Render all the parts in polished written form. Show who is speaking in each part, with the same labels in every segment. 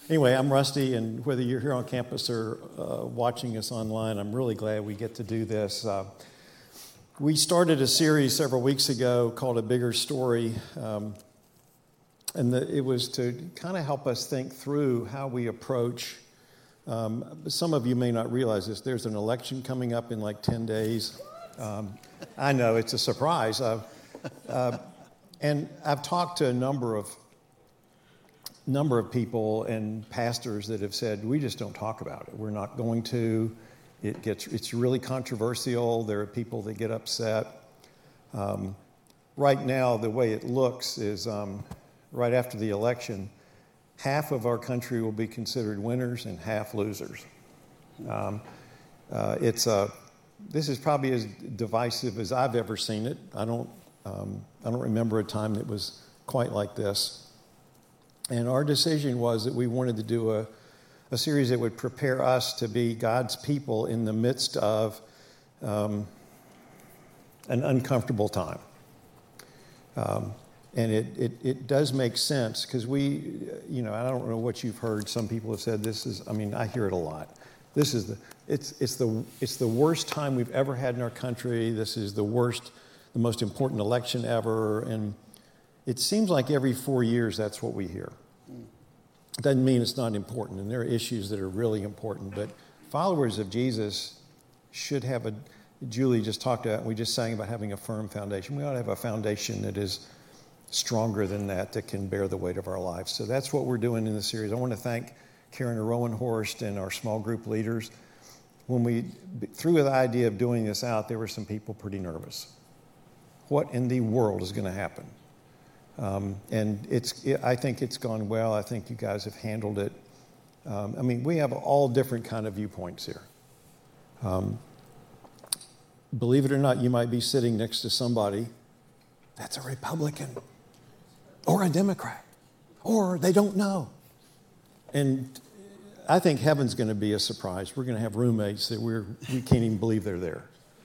Speaker 1: Anyway, I'm Rusty, and whether you're here on campus or watching us online, I'm really glad we get to do this. We started a series several weeks ago called A Bigger Story, and it was to kind of help us think through how we approach. Some of you may not realize this. There's an election coming up in like 10 days. I know, it's a surprise. And I've talked to a number of people and pastors that have said, we just don't talk about it. We're not going to. It's really controversial. There are people that get upset. Right now, the way it looks is right after the election, half of our country will be considered winners and half losers. This is probably as divisive as I've ever seen it. I don't remember a time that was quite like this. And our decision was that we wanted to do a series that would prepare us to be God's people in the midst of an uncomfortable time. And it does make sense because I don't know what you've heard. Some people have said I hear it a lot. It's the worst time we've ever had in our country. This is the most important election ever. And it seems like every 4 years that's what we hear. It doesn't mean it's not important, and there are issues that are really important, but followers of Jesus should have Julie just talked about, we just sang about having a firm foundation. We ought to have a foundation that is stronger than that can bear the weight of our lives. So that's what we're doing in the series. I want to thank Karen Rowenhorst and our small group leaders. When we threw the idea of doing this out, there were some people pretty nervous. What in the world is going to happen? And I think it's gone well. I think you guys have handled it. We have all different kind of viewpoints here. Believe it or not, you might be sitting next to somebody that's a Republican or a Democrat, or they don't know. And I think heaven's going to be a surprise. We're going to have roommates that we can't even believe they're there.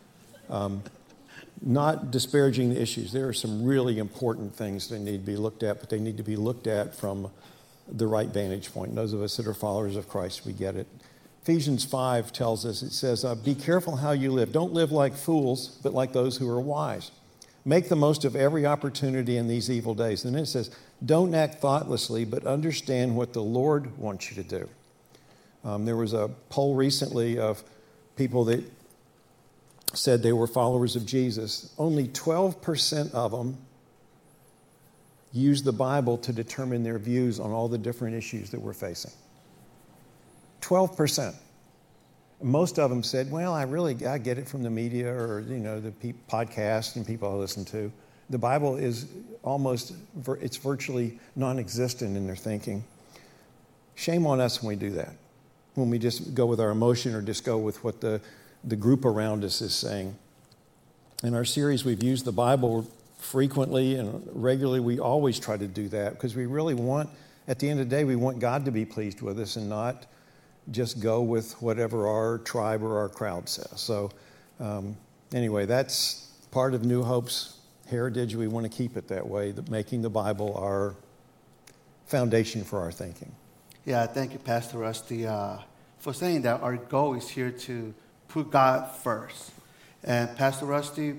Speaker 1: Not disparaging the issues. There are some really important things that need to be looked at, but they need to be looked at from the right vantage point. And those of us that are followers of Christ, we get it. Ephesians 5 tells us, it says, be careful how you live. Don't live like fools, but like those who are wise. Make the most of every opportunity in these evil days. And then it says, don't act thoughtlessly, but understand what the Lord wants you to do. There was a poll recently of people that said they were followers of Jesus. Only 12% of them used the Bible to determine their views on all the different issues that we're facing. 12%. Most of them said, well, I get it from the media or, the podcasts and people I listen to. The Bible is it's virtually non-existent in their thinking. Shame on us when we do that. When we just go with our emotion or just go with what the group around us is saying. In our series, we've used the Bible frequently and regularly. We always try to do that because we really want, at the end of the day, we want God to be pleased with us and not just go with whatever our tribe or our crowd says. So anyway, that's part of New Hope's heritage. We want to keep it that way, making the Bible our foundation for our thinking.
Speaker 2: Yeah, thank you, Pastor Rusty, for saying that our goal is here to put God first. And Pastor Rusty,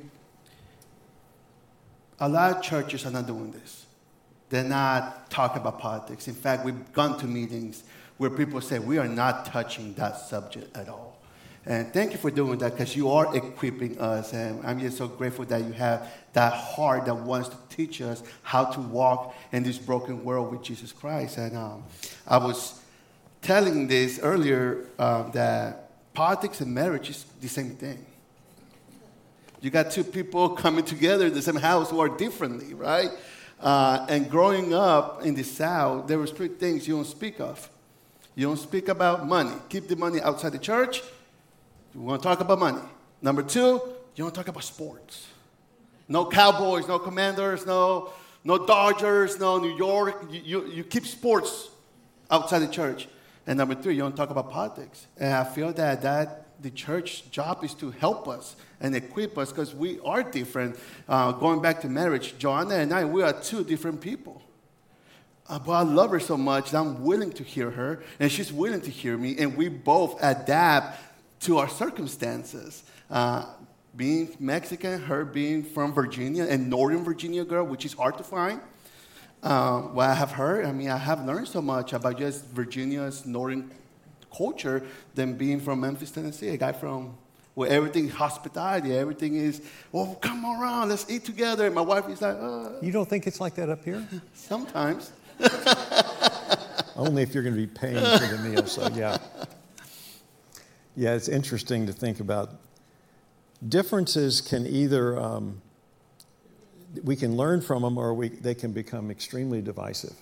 Speaker 2: a lot of churches are not doing this. They're not talking about politics. In fact, we've gone to meetings where people say, we are not touching that subject at all. And thank you for doing that because you are equipping us. And I'm just so grateful that you have that heart that wants to teach us how to walk in this broken world with Jesus Christ. And I was telling this earlier that politics and marriage is the same thing. You got two people coming together in the same house who are differently, right? And growing up in the South, there were three things you don't speak of. You don't speak about money. Keep the money outside the church. You want to talk about money. Number two, you don't talk about sports. No Cowboys, no Commanders, no Dodgers, no New York. You keep sports outside the church. And number three, you don't talk about politics. And I feel that the church job is to help us and equip us because we are different. Going back to marriage, Joanna and I, we are two different people. But I love her so much that I'm willing to hear her, and she's willing to hear me, and we both adapt to our circumstances. Being Mexican, her being from Virginia, and Northern Virginia girl, which is hard to find. What I have heard, I have learned so much about just Virginia's Northern culture than being from Memphis, Tennessee, a guy from where everything is hospitality, everything is, oh, come around, let's eat together. And my wife is like,
Speaker 1: You don't think it's like that up here?
Speaker 2: Sometimes.
Speaker 1: Only if you're going to be paying for the meal, so yeah. Yeah, it's interesting to think about. Differences can either, we can learn from them, or they can become extremely divisive.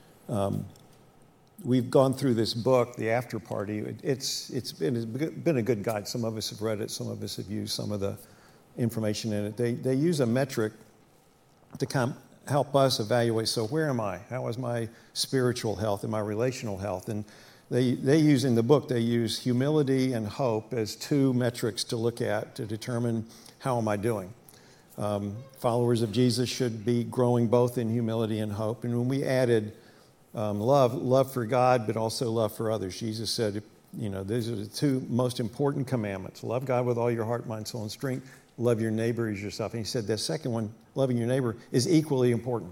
Speaker 1: We've gone through this book, The After Party. It's been a good guide. Some of us have read it. Some of us have used some of the information in it. They use a metric to help us evaluate, so where am I? How is my spiritual health and my relational health? And they use in the book, they use humility and hope as two metrics to look at to determine how am I doing. Followers of Jesus should be growing both in humility and hope. And when we added love for God, but also love for others, Jesus said, these are the two most important commandments. Love God with all your heart, mind, soul, and strength. Love your neighbor as yourself. And he said the second one, loving your neighbor, is equally important.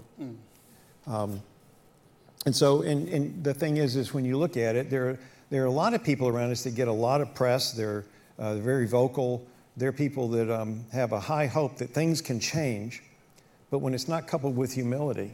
Speaker 1: And so, and the thing is when you look at it, there are a lot of people around us that get a lot of press. They're very vocal. They're people that have a high hope that things can change. But when it's not coupled with humility,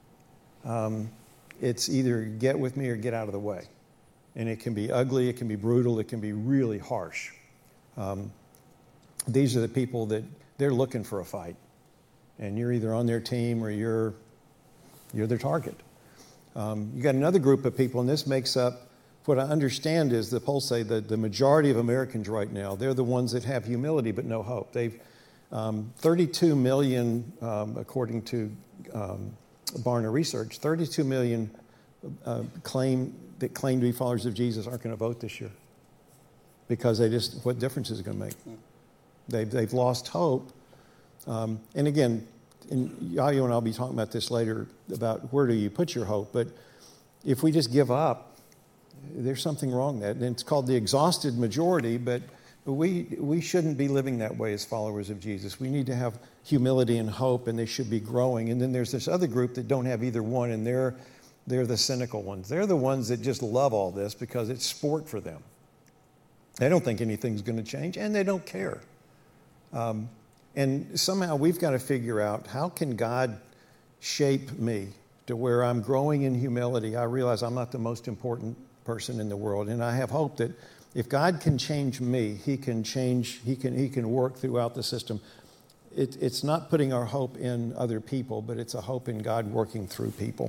Speaker 1: it's either get with me or get out of the way. And it can be ugly, it can be brutal, it can be really harsh. These are the people that they're looking for a fight. And you're either on their team or you're their target. You got another group of people, and this makes up, what I understand is the polls say that the majority of Americans right now, they're the ones that have humility but no hope. They've 32 million, according to Barna Research, 32 million claim to be followers of Jesus aren't going to vote this year because what difference is it going to make? They've lost hope. And again, Yayo and I'll be talking about this later about where do you put your hope. But if we just give up, there's something wrong there. And it's called the exhausted majority, but we shouldn't be living that way as followers of Jesus. We need to have humility and hope, and they should be growing. And then there's this other group that don't have either one, and they're the cynical ones. They're the ones that just love all this because it's sport for them. They don't think anything's going to change, and they don't care. And somehow we've got to figure out, how can God shape me to where I'm growing in humility? I realize I'm not the most important person in the world, and I have hope that if God can change me, He can work throughout the system. It's not putting our hope in other people, but it's a hope in God working through people.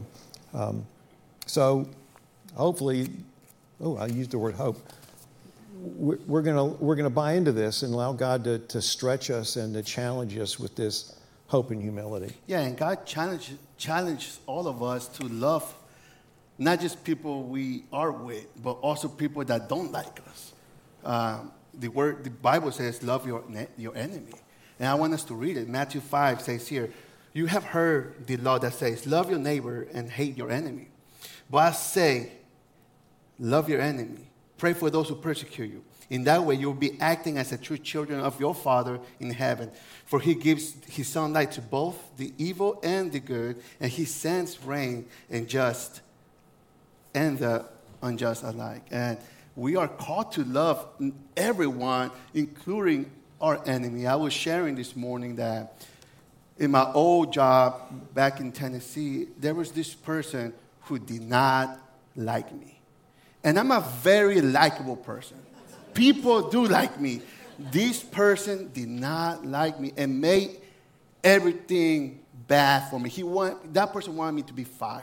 Speaker 1: So hopefully, I used the word hope. We're gonna buy into this and allow God to stretch us and to challenge us with this hope and humility.
Speaker 2: Yeah, and God challenges all of us to love not just people we are with, but also people that don't like us. The Bible says, love your enemy. And I want us to read it. Matthew 5 says here, you have heard the law that says, love your neighbor and hate your enemy. But I say, love your enemy. Pray for those who persecute you. In that way, you'll be acting as a true children of your Father in heaven. For He gives His sunlight to both the evil and the good, and He sends rain and just and the unjust alike. And we are called to love everyone, including our enemy. I was sharing this morning that in my old job back in Tennessee, there was this person who did not like me. And I'm a very likable person. People do like me. This person did not like me and made everything bad for me. That person wanted me to be fired.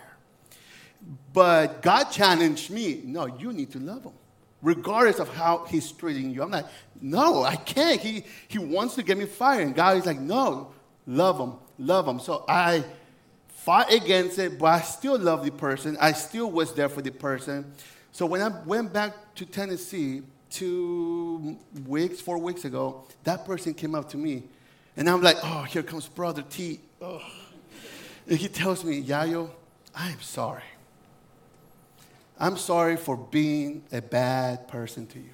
Speaker 2: But God challenged me. No, you need to love him, regardless of how he's treating you. I'm like, no, I can't. He wants to get me fired. And God is like, no, love him, love him. So I fought against it, but I still love the person. I still was there for the person. So when I went back to Tennessee 4 weeks ago, that person came up to me. And I'm like, here comes Brother T. Oh. And he tells me, Yayo, I am sorry. I'm sorry for being a bad person to you.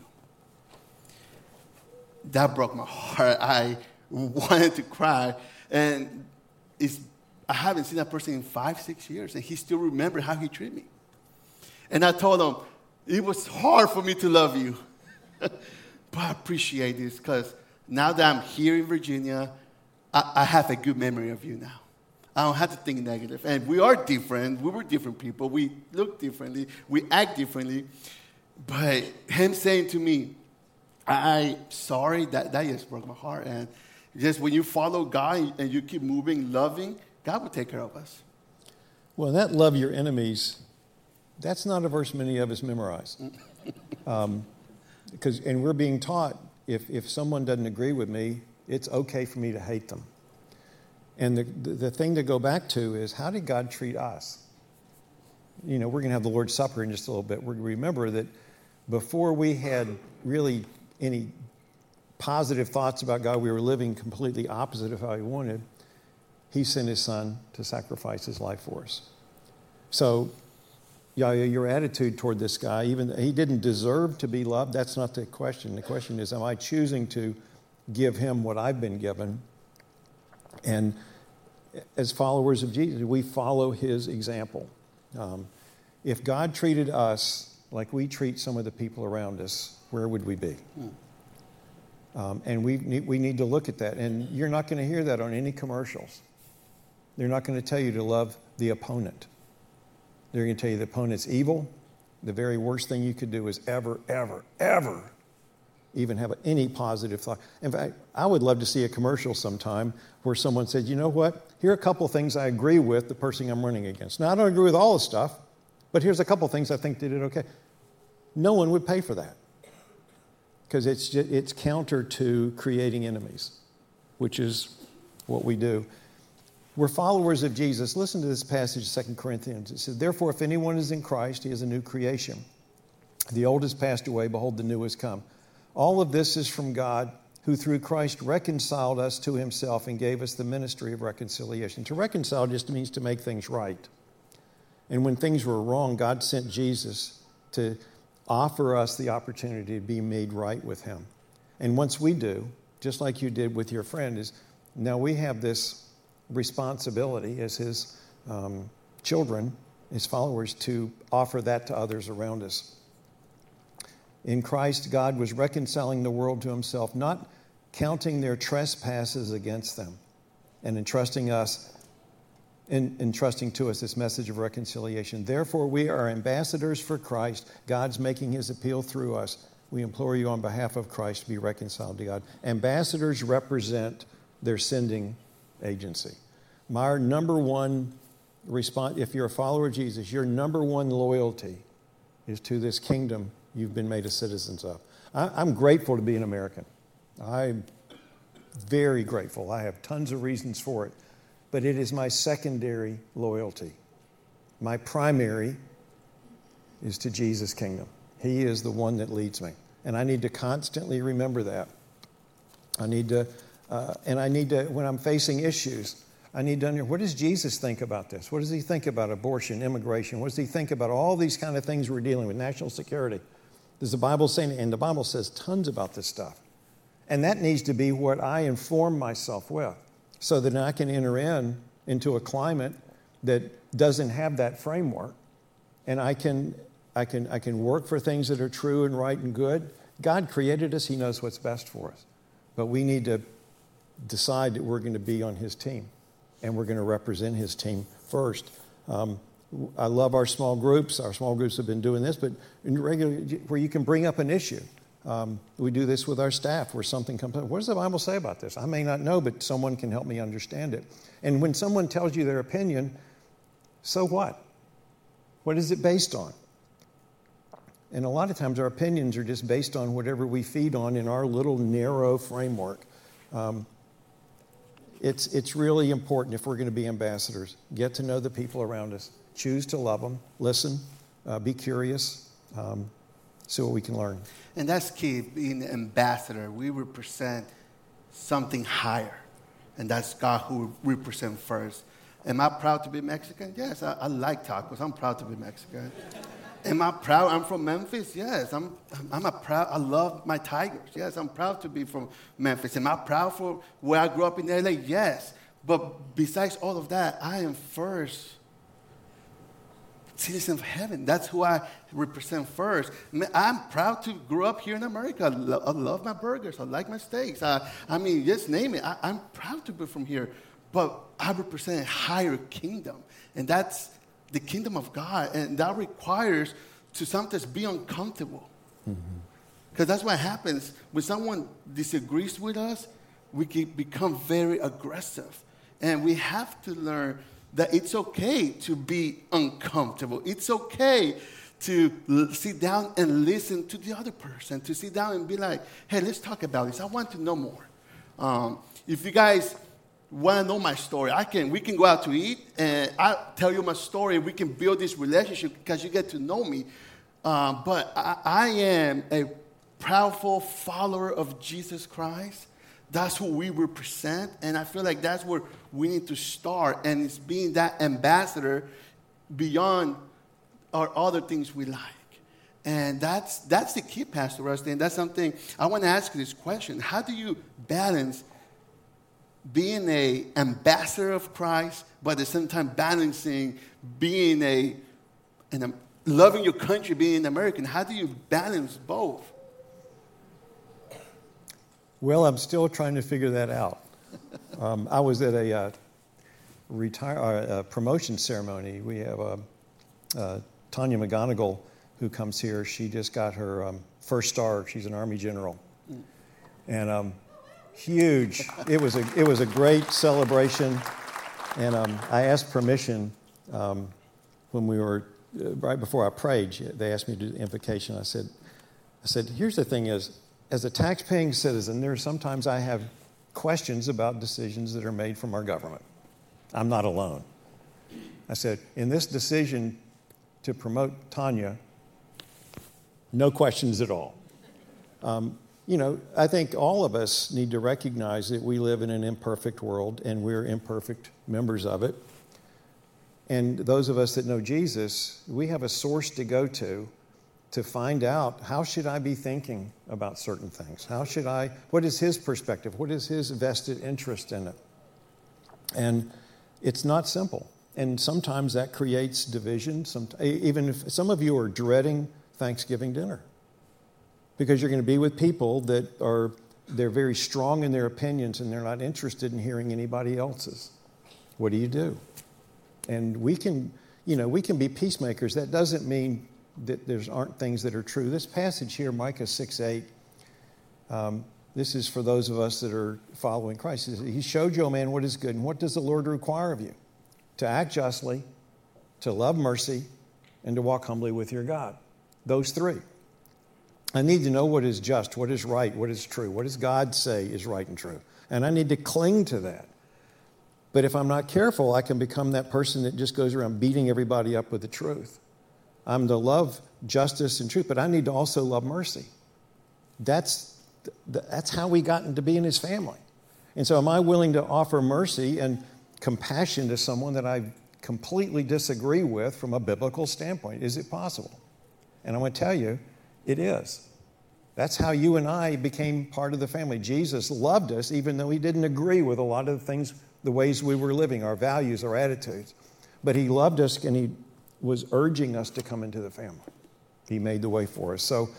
Speaker 2: That broke my heart. I wanted to cry. And I haven't seen that person in 5-6 years, and he still remembers how he treated me. And I told him, it was hard for me to love you. But I appreciate this because now that I'm here in Virginia, I have a good memory of you now. I don't have to think negative. And we are different. We were different people. We look differently. We act differently. But him saying to me, I'm sorry, that just broke my heart. And just when you follow God and you keep moving, loving, God will take care of us.
Speaker 1: Well, that love your enemies, that's not a verse many of us memorize. And we're being taught, if someone doesn't agree with me, it's okay for me to hate them. And the thing to go back to is, how did God treat us? We're going to have the Lord's Supper in just a little bit. We're going to remember that before we had really any positive thoughts about God, we were living completely opposite of how he wanted. He sent his son to sacrifice his life for us. So, your attitude toward this guy, even though he didn't deserve to be loved, that's not the question. The question is, am I choosing to give him what I've been given? And as followers of Jesus, we follow his example. If God treated us like we treat some of the people around us, where would we be? And we need to look at that. And you're not going to hear that on any commercials. They're not going to tell you to love the opponent. They're going to tell you the opponent's evil. The very worst thing you could do is ever, ever, ever even have any positive thought. In fact, I would love to see a commercial sometime where someone said, you know what? Here are a couple of things I agree with the person I'm running against. Now, I don't agree with all the stuff, but here's a couple of things I think they did okay. No one would pay for that because it's counter to creating enemies, which is what we do. We're followers of Jesus. Listen to this passage, 2 Corinthians. It says, therefore, if anyone is in Christ, he is a new creation. The old has passed away. Behold, the new has come. All of this is from God, who through Christ reconciled us to himself and gave us the ministry of reconciliation. To reconcile just means to make things right. And when things were wrong, God sent Jesus to offer us the opportunity to be made right with him. And once we do, just like you did with your friend, is now we have this responsibility as his children, his followers, to offer that to others around us. In Christ, God was reconciling the world to himself, not counting their trespasses against them, and entrusting to us this message of reconciliation. Therefore, we are ambassadors for Christ. God's making his appeal through us. We implore you on behalf of Christ to be reconciled to God. Ambassadors represent their sending agency. My number one response, if you're a follower of Jesus, your number one loyalty is to this kingdom you've been made a citizens of. I'm grateful to be an American. I'm very grateful. I have tons of reasons for it. But it is my secondary loyalty. My primary is to Jesus' kingdom. He is the one that leads me. And I need to constantly remember that. I need to, when I'm facing issues, I need to understand, what does Jesus think about this? What does he think about abortion, immigration? What does he think about all these kind of things we're dealing with, national security? Does the Bible say, and the Bible says tons about this stuff. And that needs to be what I inform myself with, so that I can enter into a climate that doesn't have that framework. And I can work for things that are true and right and good. God created us. He knows what's best for us. But we need to decide that we're going to be on his team, and we're going to represent his team first. I love our small groups. Our small groups have been doing this, but where you can bring up an issue. We do this with our staff where something comes up. What does the Bible say about this? I may not know, but someone can help me understand it. And when someone tells you their opinion, so what? What is it based on? And a lot of times our opinions are just based on whatever we feed on in our little narrow framework. It's really important if we're going to be ambassadors. Get to know the people around us. Choose to love them. Listen. Be curious. See what we can learn.
Speaker 2: And that's key. Being an ambassador, we represent something higher. And that's God who we represent first. Am I proud to be Mexican? Yes, I like tacos. I'm proud to be Mexican. Am I proud? I'm from Memphis. Yes, I love my Tigers. Yes, I'm proud to be from Memphis. Am I proud for where I grew up in LA? Yes. But besides all of that, I am first citizen of heaven. That's who I represent first. I'm proud to grow up here in America. I love my burgers. I like my steaks. I mean, just name it. I'm proud to be from here. But I represent a higher kingdom. And that's the kingdom of God. And that requires to sometimes be uncomfortable. Because that's what happens. When someone disagrees with us, we can become very aggressive. And we have to learn that it's okay to be uncomfortable. It's okay to sit down and listen to the other person, to sit down and be like, hey, let's talk about this. I want to know more. If you guys want to know my story, we can go out to eat, and I'll tell you my story. We can build this relationship because you get to know me. But I am a proudful follower of Jesus Christ. That's who we represent, and I feel like that's where we need to start, and it's being that ambassador beyond our other things we like. And that's the key, Pastor Rusty, and that's something I want to ask you this question. How do you balance being an ambassador of Christ, but at the same time balancing being loving your country, being an American? How do you balance both?
Speaker 1: Well, I'm still trying to figure that out. I was at a promotion ceremony. We have Tanya McGonigal, who comes here. She just got her first star. She's an Army general, and huge. It was a great celebration, and I asked permission when we were right before I prayed. They asked me to do the invocation. I said, here's the thing is, as a tax-paying citizen, sometimes I have questions about decisions that are made from our government. I'm not alone. I said, in this decision to promote Tanya, no questions at all. I think all of us need to recognize that we live in an imperfect world, and we're imperfect members of it. And those of us that know Jesus, we have a source to go to find out, how should I be thinking about certain things? What is his perspective? What is his vested interest in it? And it's not simple. And sometimes that creates division. Even if some of you are dreading Thanksgiving dinner because you're going to be with people they're very strong in their opinions and they're not interested in hearing anybody else's. What do you do? And we can be peacemakers. That doesn't mean that there aren't things that are true. This passage here, Micah 6:8, this is for those of us that are following Christ. He showed you, O man, what is good, and what does the Lord require of you? To act justly, to love mercy, and to walk humbly with your God. Those three. I need to know what is just, what is right, what is true. What does God say is right and true? And I need to cling to that. But if I'm not careful, I can become that person that just goes around beating everybody up with the truth. I'm to love justice and truth, but I need to also love mercy. That's how we got into being his family. And so am I willing to offer mercy and compassion to someone that I completely disagree with from a biblical standpoint? Is it possible? And I'm going to tell you, it is. That's how you and I became part of the family. Jesus loved us even though he didn't agree with a lot of the things, the ways we were living, our values, our attitudes. But he loved us and he was urging us to come into the family. He made the way for us. So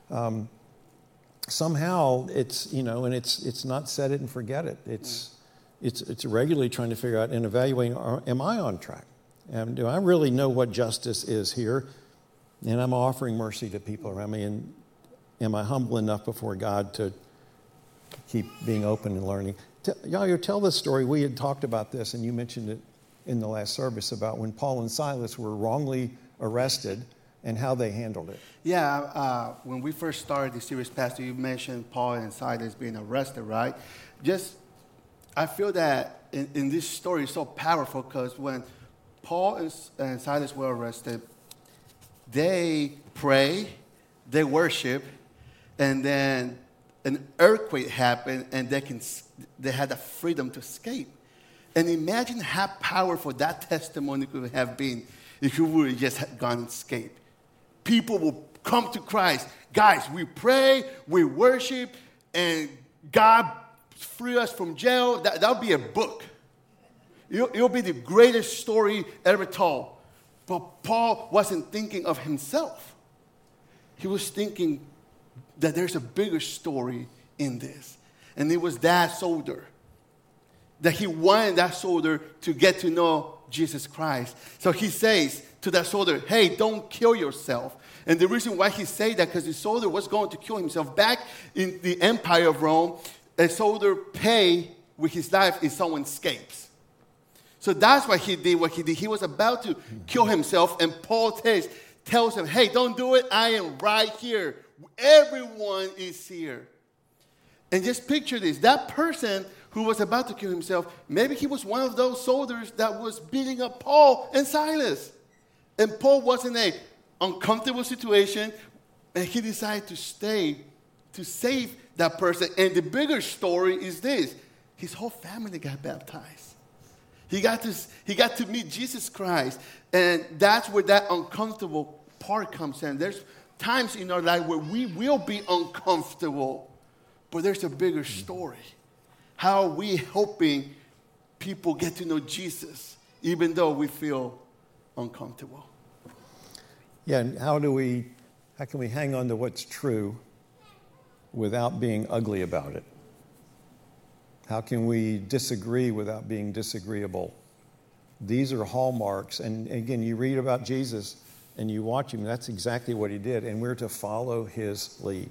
Speaker 1: somehow it's, and it's not set it and forget it. It's regularly trying to figure out and evaluating, am I on track? Do I really know what justice is here? And I'm offering mercy to people around me. And am I humble enough before God to keep being open and learning? Yair, tell the story. We had talked about this, and you mentioned it in the last service about when Paul and Silas were wrongly arrested and how they handled it.
Speaker 2: Yeah, when we first started the series, Pastor, you mentioned Paul and Silas being arrested, right? I feel that in this story is so powerful because when Paul and Silas were arrested, they pray, they worship, and then an earthquake happened, and they had the freedom to escape. And imagine how powerful that testimony could have been if you would have just gone and escaped. people will come to Christ. Guys, we pray, we worship, and God free us from jail. That'll be a book. It'll be the greatest story ever told. But Paul wasn't thinking of himself. He was thinking that there's a bigger story in this. And it was that soldier. That he wanted that soldier to get to know Jesus Christ. So he says to that soldier, hey, don't kill yourself. And the reason why he said that, because the soldier was going to kill himself. Back in the Empire of Rome, a soldier pay with his life if someone escapes. So that's what he did. He was about to kill himself, and Paul tells him, hey, don't do it. I am right here. Everyone is here. And just picture this. That person who was about to kill himself, maybe he was one of those soldiers that was beating up Paul and Silas. And Paul was in an uncomfortable situation, and he decided to stay to save that person. And the bigger story is this. His whole family got baptized. He got to meet Jesus Christ. And that's where that uncomfortable part comes in. There's times in our life where we will be uncomfortable, but there's a bigger story. How are we helping people get to know Jesus, even though we feel uncomfortable?
Speaker 1: Yeah, and how can we hang on to what's true without being ugly about it? How can we disagree without being disagreeable? These are hallmarks. And again, you read about Jesus and you watch him, that's exactly what he did. And we're to follow his lead.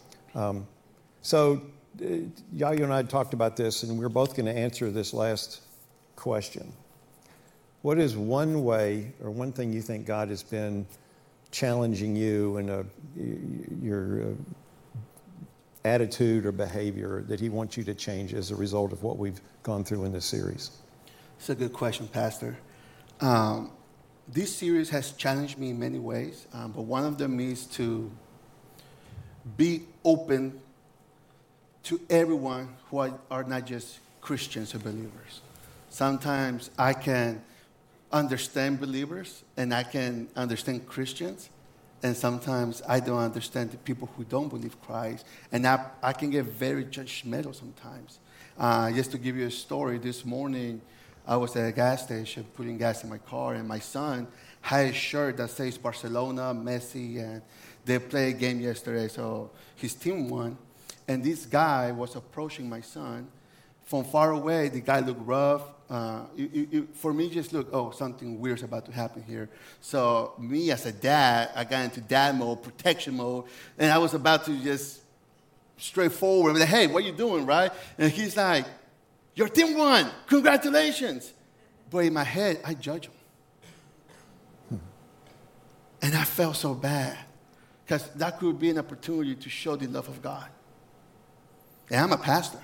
Speaker 1: So Yayo and I talked about this, and we're both going to answer this last question. What is one way or one thing you think God has been challenging you in your attitude or behavior that he wants you to change as a result of what we've gone through in this series?
Speaker 2: It's a good question, Pastor. This series has challenged me in many ways, but one of them is to be open to everyone who are not just Christians or believers. Sometimes I can understand believers and I can understand Christians, and sometimes I don't understand the people who don't believe Christ, and I can get very judgmental sometimes. Just to give you a story, this morning I was at a gas station putting gas in my car, and my son had a shirt that says Barcelona, Messi, and they played a game yesterday, so his team won. And this guy was approaching my son. From far away, the guy looked rough. For me, just looked, something weird's about to happen here. So me as a dad, I got into dad mode, protection mode, and I was about to just straightforward, I'm like, hey, what are you doing, right? And he's like, your team won, congratulations. But in my head, I judge him. And I felt so bad, because that could be an opportunity to show the love of God. And I'm a pastor.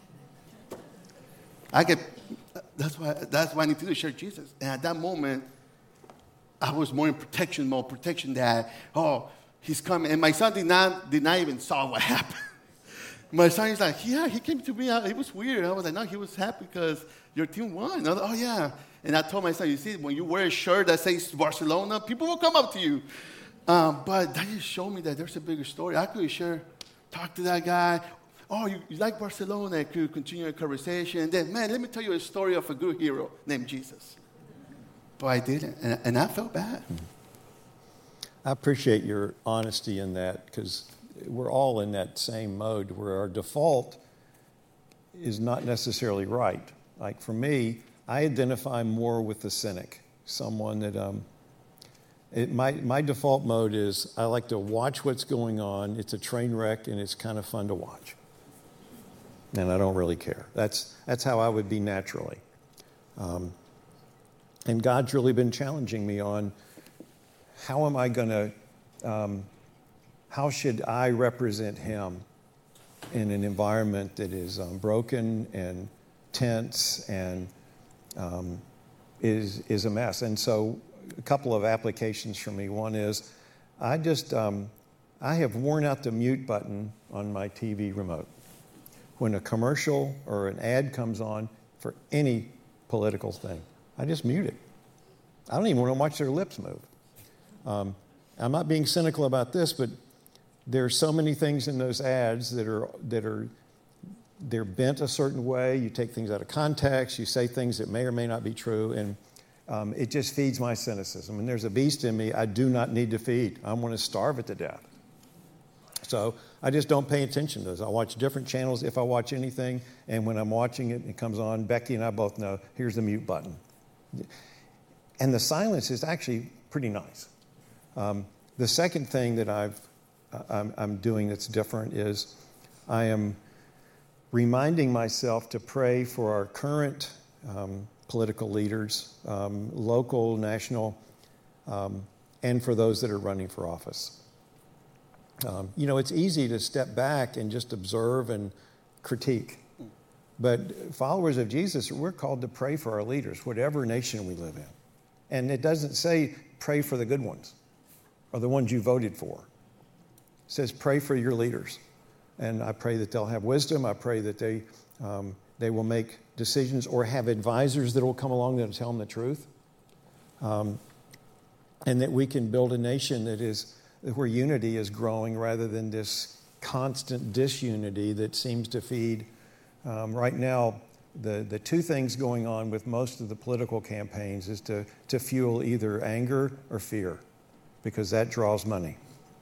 Speaker 2: That's why I need to do, share Jesus. And at that moment, I was more in protection mode, protection that, he's coming. And my son did not even saw what happened. My son is like, yeah, he came to me. It was weird. I was like, no, he was happy because your team won. I was like, oh, yeah. And I told my son, you see, when you wear a shirt that says Barcelona, people will come up to you. But that just showed me that there's a bigger story. I could talk to that guy. Oh, you like Barcelona? I could continue a conversation. And then, man, let me tell you a story of a good hero named Jesus. But I didn't, and I felt bad.
Speaker 1: I appreciate your honesty in that, because we're all in that same mode where our default is not necessarily right. Like for me, I identify more with the cynic, someone that my default mode is I like to watch what's going on. It's a train wreck, and it's kind of fun to watch. And I don't really care. That's how I would be naturally. And God's really been challenging me on how am I going to, how should I represent him in an environment that is broken and tense and is a mess. And so a couple of applications for me. One is I have worn out the mute button on my TV remote. When a commercial or an ad comes on for any political thing, I just mute it. I don't even want to watch their lips move. I'm not being cynical about this, but there are so many things in those ads they're bent a certain way. You take things out of context. You say things that may or may not be true, and it just feeds my cynicism. And there's a beast in me I do not need to feed. I want to starve it to death. So I just don't pay attention to those. I watch different channels if I watch anything, and when I'm watching it and it comes on, Becky and I both know, here's the mute button. And the silence is actually pretty nice. The second thing that I'm doing that's different is I am reminding myself to pray for our current political leaders, local, national, and for those that are running for office. It's easy to step back and just observe and critique. But followers of Jesus, we're called to pray for our leaders, whatever nation we live in. And it doesn't say pray for the good ones or the ones you voted for. It says pray for your leaders. And I pray that they'll have wisdom. I pray that they will make decisions or have advisors that will come along that will tell them the truth. And that we can build a nation where unity is growing rather than this constant disunity that seems to feed. Right now, the two things going on with most of the political campaigns is to fuel either anger or fear, because that draws money.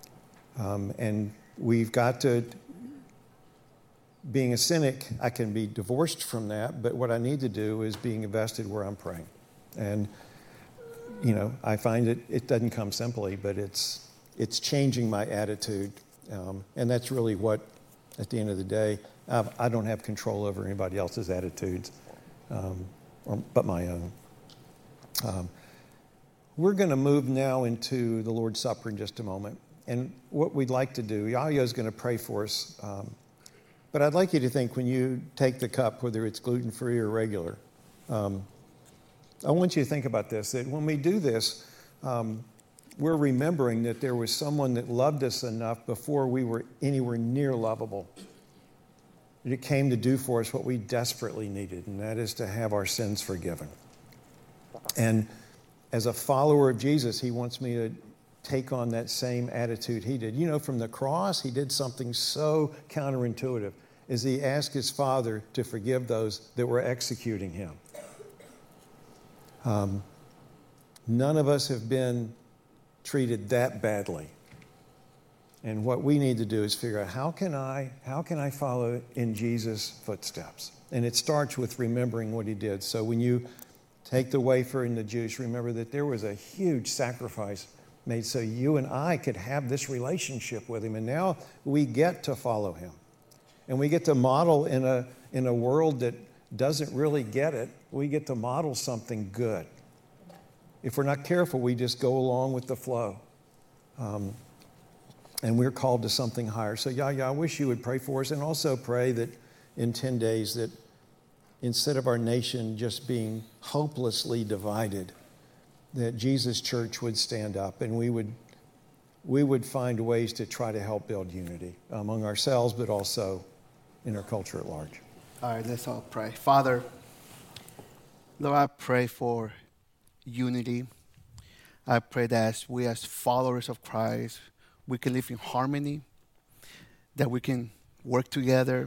Speaker 1: And we've got to, being a cynic, I can be divorced from that, but what I need to do is being invested where I'm praying. And, I find it doesn't come simply, but it's changing my attitude. And that's really what, at the end of the day, I don't have control over anybody else's attitudes, but my own. We're going to move now into the Lord's Supper in just a moment. And what we'd like to do, Yayo is going to pray for us. But I'd like you to think when you take the cup, whether it's gluten-free or regular, I want you to think about this, that when we do this, we're remembering that there was someone that loved us enough before we were anywhere near lovable. It came to do for us what we desperately needed, and that is to have our sins forgiven. And as a follower of Jesus, he wants me to take on that same attitude he did. From the cross, he did something so counterintuitive, as he asked his Father to forgive those that were executing him. None of us have been treated that badly. And what we need to do is figure out how can I follow in Jesus' footsteps? And it starts with remembering what he did. So when you take the wafer and the juice, remember that there was a huge sacrifice made so you and I could have this relationship with him. And now we get to follow him. And we get to model in a world that doesn't really get it. We get to model something good. If we're not careful, we just go along with the flow. And we're called to something higher. So, I wish you would pray for us, and also pray that in 10 days that instead of our nation just being hopelessly divided, that Jesus' church would stand up and we would find ways to try to help build unity among ourselves, but also in our culture at large.
Speaker 2: All right, let's all pray. Father, Lord, I pray for unity. I pray that as we as followers of Christ, we can live in harmony, that we can work together,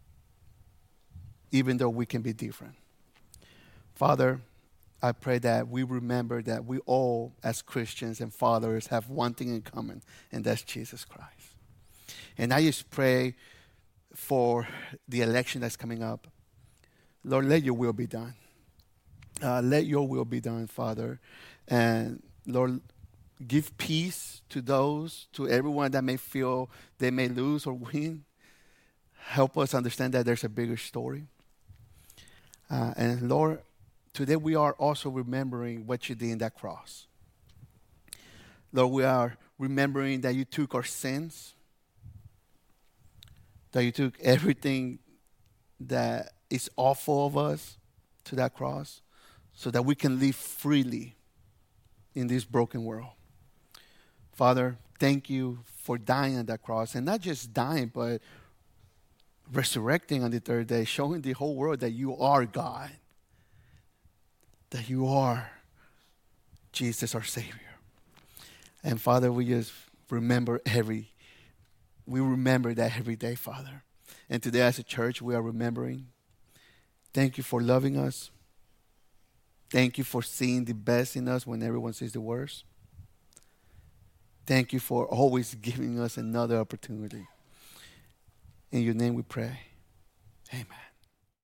Speaker 2: even though we can be different. Father, I pray that we remember that we all, as Christians and followers, have one thing in common, and that's Jesus Christ. And I just pray for the election that's coming up. Lord, let your will be done. Let your will be done, Father. And Lord, give peace to everyone that may feel they may lose or win. Help us understand that there's a bigger story. And Lord, today we are also remembering what you did in that cross. Lord, we are remembering that you took our sins, that you took everything that is awful of us to that cross so that we can live freely in this broken world. Father, thank you for dying on that cross, and not just dying, but resurrecting on the third day, showing the whole world that you are God, that you are Jesus, our Savior. And Father, we just remember that every day, Father. And today as a church, we are remembering. Thank you for loving us. Thank you for seeing the best in us when everyone sees the worst. Thank you for always giving us another opportunity. In your name we pray. Amen.